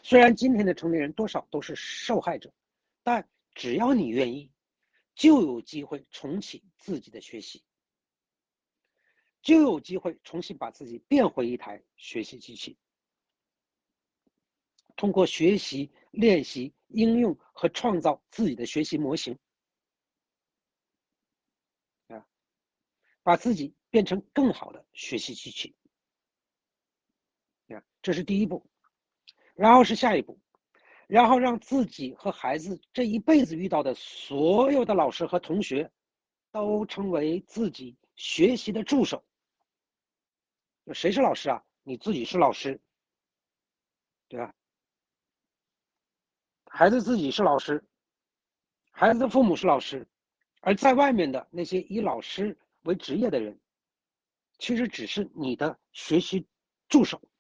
虽然今天的成年人多少都是受害者，但只要你愿意，就有机会重启自己的学习，就有机会重新把自己变回一台学习机器。通过学习、练习、应用和创造自己的学习模型，把自己变成更好的学习机器。这是第一步。然后是下一步，然后让自己和孩子这一辈子遇到的所有的老师和同学都成为自己学习的助手。谁是老师啊？你自己是老师，对吧？孩子自己是老师，孩子的父母是老师，而在外面的那些以老师为职业的人，其实只是你的学习助手。